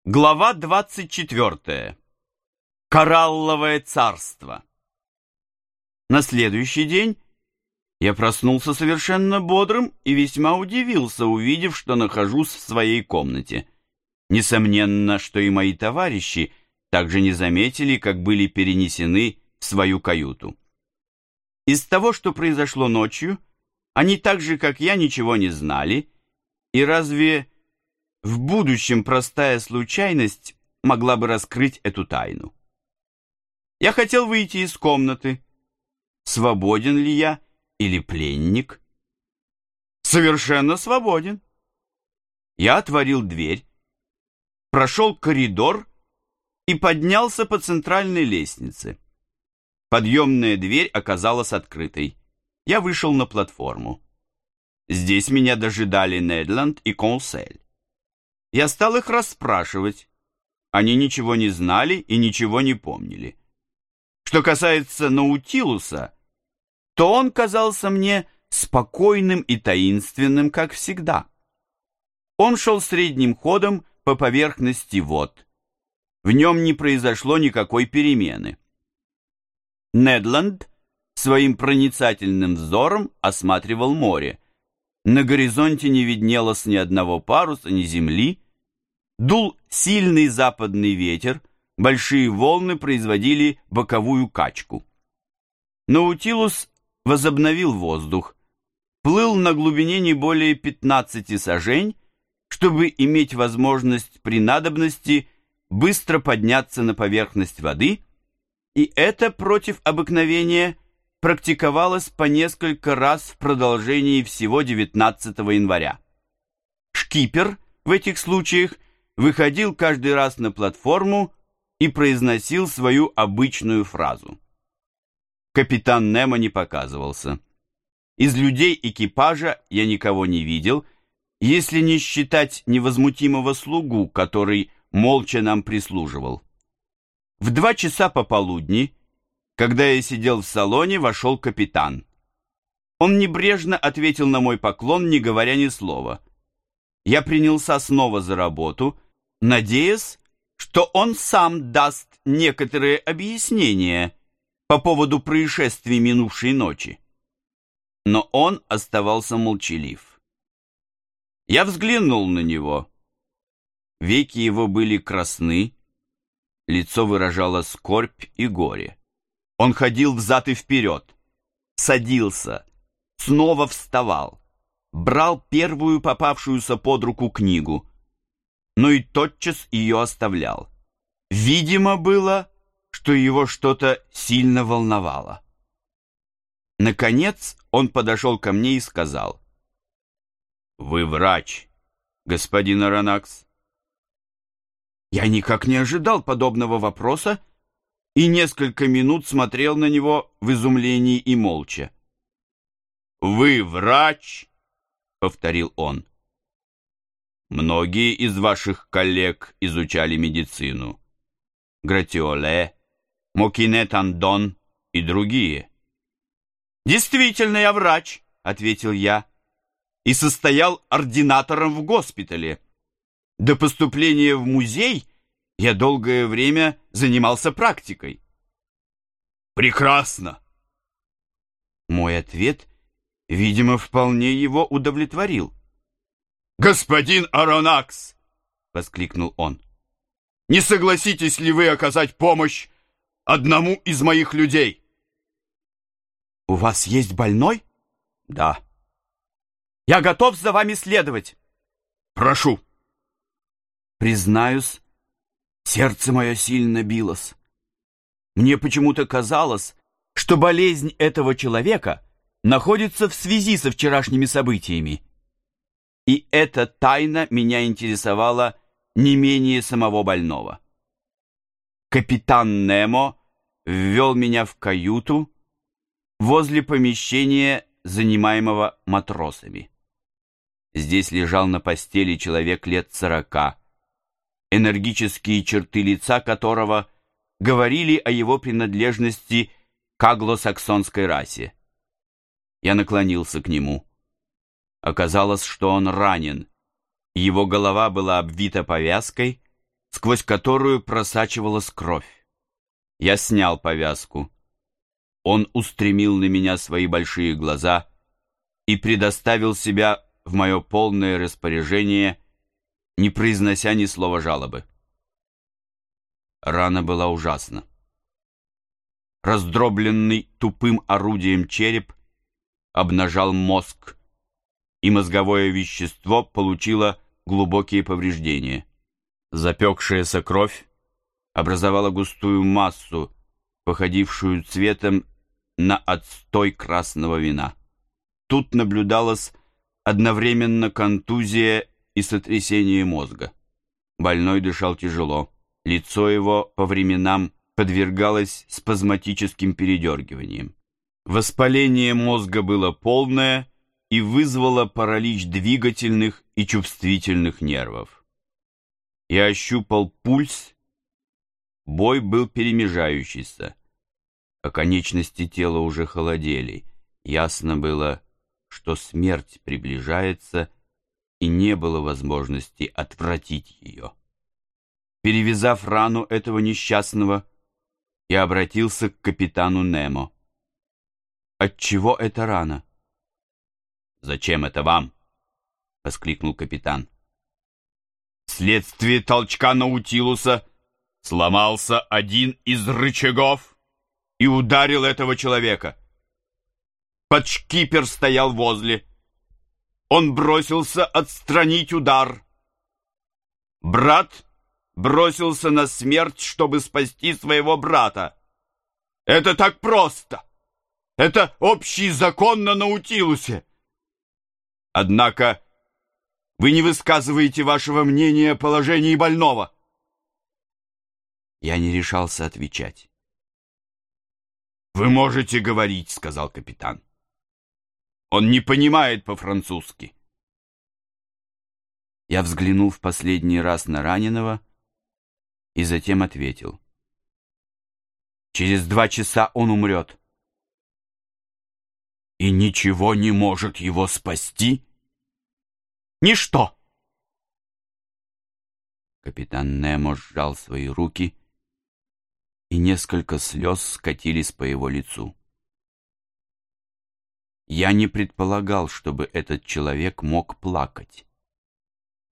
Глава 24. Коралловое царство. На следующий день я проснулся совершенно бодрым и весьма удивился, увидев, что нахожусь в своей комнате. Несомненно, что и мои товарищи также не заметили, как были перенесены в свою каюту. Из того, что произошло ночью, они так же, как я, ничего не знали, и разве в будущем простая случайность могла бы раскрыть эту тайну? Я хотел выйти из комнаты. Свободен ли я или пленник? Совершенно свободен. Я отворил дверь, прошел коридор и поднялся по центральной лестнице. Подъемная дверь оказалась открытой. Я вышел на платформу. Здесь меня дожидали Недланд и Консель. Я стал их расспрашивать. Они ничего не знали и ничего не помнили. Что касается Наутилуса, то он казался мне спокойным и таинственным, как всегда. Он шел средним ходом по поверхности вод. В нем не произошло никакой перемены. Недланд своим проницательным взором осматривал море. На горизонте не виднелось ни одного паруса, ни земли. Дул сильный западный ветер, большие волны производили боковую качку. Наутилус возобновил воздух, плыл на глубине не более 15 сажень, чтобы иметь возможность при надобности быстро подняться на поверхность воды, и это против обыкновения практиковалось по несколько раз в продолжении всего 19 января. Шкипер в этих случаях выходил каждый раз на платформу и произносил свою обычную фразу. Капитан Немо не показывался. Из людей экипажа я никого не видел, если не считать невозмутимого слугу, который молча нам прислуживал. В 2 часа пополудни, когда я сидел в салоне, вошел капитан. Он небрежно ответил на мой поклон, не говоря ни слова. Я принялся снова за работу, надеясь, что он сам даст некоторые объяснения по поводу происшествий минувшей ночи. Но он оставался молчалив. Я взглянул на него. Веки его были красны, лицо выражало скорбь и горе. Он ходил взад и вперед, садился, снова вставал, брал первую попавшуюся под руку книгу, но и тотчас ее оставлял. Видимо было, что его что-то сильно волновало. Наконец он подошел ко мне и сказал: «Вы врач, господин Аронакс?» Я никак не ожидал подобного вопроса и несколько минут смотрел на него в изумлении и молча. «Вы врач?» — повторил он. «Многие из ваших коллег изучали медицину. Гратиоле, Мокине-Тандон и другие». «Действительно, я врач», — ответил я, «и состоял ординатором в госпитале. До поступления в музей я долгое время занимался практикой». «Прекрасно!» Мой ответ, видимо, вполне его удовлетворил. «Господин Аронакс!» — воскликнул он. «Не согласитесь ли вы оказать помощь одному из моих людей?» «У вас есть больной?» «Да». «Я готов за вами следовать». «Прошу». Признаюсь, сердце мое сильно билось. Мне почему-то казалось, что болезнь этого человека находится в связи со вчерашними событиями. И эта тайна меня интересовала не менее самого больного. Капитан Немо ввел меня в каюту возле помещения, занимаемого матросами. Здесь лежал на постели человек лет 40, энергические черты лица которого говорили о его принадлежности к англосаксонской расе. Я наклонился к нему. Оказалось, что он ранен. Его голова была обвита повязкой, сквозь которую просачивалась кровь. Я снял повязку. Он устремил на меня свои большие глаза и предоставил себя в мое полное распоряжение, не произнося ни слова жалобы. Рана была ужасна. Раздробленный тупым орудием череп обнажал мозг, и мозговое вещество получило глубокие повреждения. Запекшаяся кровь образовала густую массу, походившую цветом на отстой красного вина. Тут наблюдалась одновременно контузия и сотрясение мозга. Больной дышал тяжело. Лицо его по временам подвергалось спазматическим передергиваниям. Воспаление мозга было полное и вызвало паралич двигательных и чувствительных нервов. Я ощупал пульс. Бой был перемежающийся, а конечности тела уже холодели. Ясно было, что смерть приближается, и не было возможности отвратить ее. Перевязав рану этого несчастного, я обратился к капитану Немо. «Отчего эта рана?» «Зачем это вам?» — воскликнул капитан. «Вследствие толчка Наутилуса сломался один из рычагов и ударил этого человека. Подшкипер стоял возле. Он бросился отстранить удар. Брат бросился на смерть, чтобы спасти своего брата. Это так просто. Это общий закон на Наутилусе. Однако вы не высказываете вашего мнения о положении больного». Я не решался отвечать. «Вы можете говорить», — сказал капитан. «Он не понимает по-французски». Я взглянул в последний раз на раненого и затем ответил. «Через 2 часа он умрет». «И ничего не может его спасти?» «Ничто!» Капитан Немо сжал свои руки, и несколько слез скатились по его лицу. Я не предполагал, чтобы этот человек мог плакать.